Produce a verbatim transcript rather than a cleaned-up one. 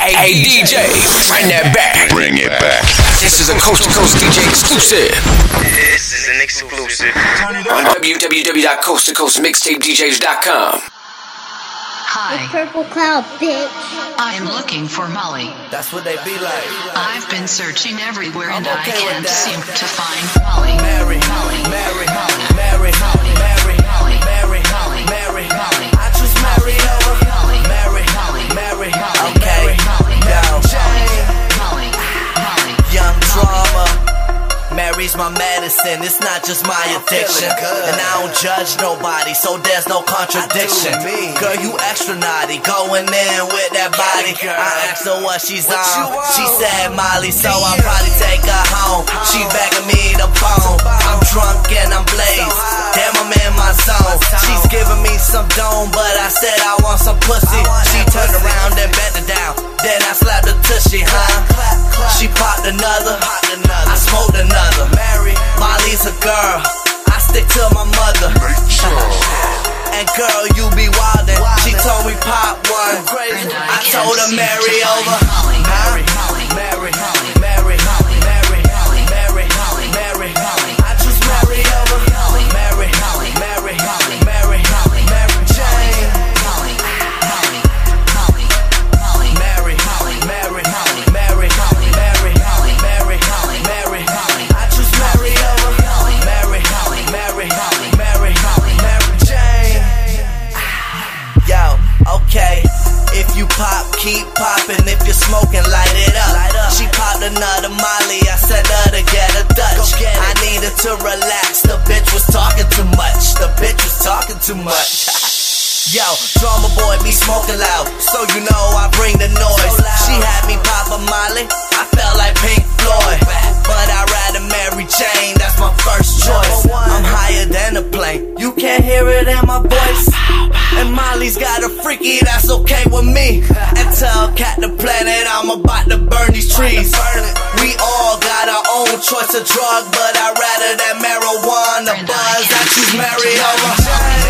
Hey D J, bring that back. Bring it back. This is a Coast to Coast D J exclusive. This is an exclusive. On w w w dot coast to coast mixtape d js dot com. Hi. The purple cloud, bitch. I am looking for Molly. That's what they be like. I've been searching everywhere and I'm okay I can't with that. seem to find Molly. Mary, Molly, Mary, Molly, Mary, Molly, Mary, Molly, Mary, Molly, Mary, Molly. I choose Mary over Molly, Mary, Molly, Mary. Molly, Okay, Molly, yo, Molly, Molly, young drama. Mary's my medicine, it's not just my addiction. And I don't judge nobody, so there's no contradiction. Girl, you extra naughty, going in with that body. I asked her what she's on, she said Molly, so I'll probably take her home. She begging me to bone, I'm drunk and I'm blazed. Damn, I'm in my zone. She's giving me some dome, but I said I want some pussy. She turned around and bent it down, then I slapped the tushy, huh? She popped another, I smoked another. Mary, Molly's a girl, I stick to my mother. And girl, you be wildin'. She told me pop one, I told her Mary over. Huh? Mary, Mary, Mary, Mary, Mary, Mary, Mary. I choose Mary over Mary, Mary, Mary, Mary, Mary Jane. Mary, Mary, Mary, Mary, Mary, Mary, Mary. I choose Mary over Mary, Mary, Mary, Mary Jane. Yo, okay. If you pop, keep popping. If you're smoking, light it up. She popped another Molly, I sent her to get a Dutch. I needed to relax, the bitch was talking too much. The bitch was talking too much. Yo, drama boy be smoking loud, so you know I bring the noise. She had me pop a Molly, I felt like Pink Floyd. But I'd rather Mary Jane, that's my first choice. I'm higher than a plane, you can't hear it in my voice. And Molly's got a freaky, that's okay with me. And tell Cat the Planet I'm about to burn these trees. We all got our own choice of drug, but I'd rather that marijuana buzz. I choose Mary over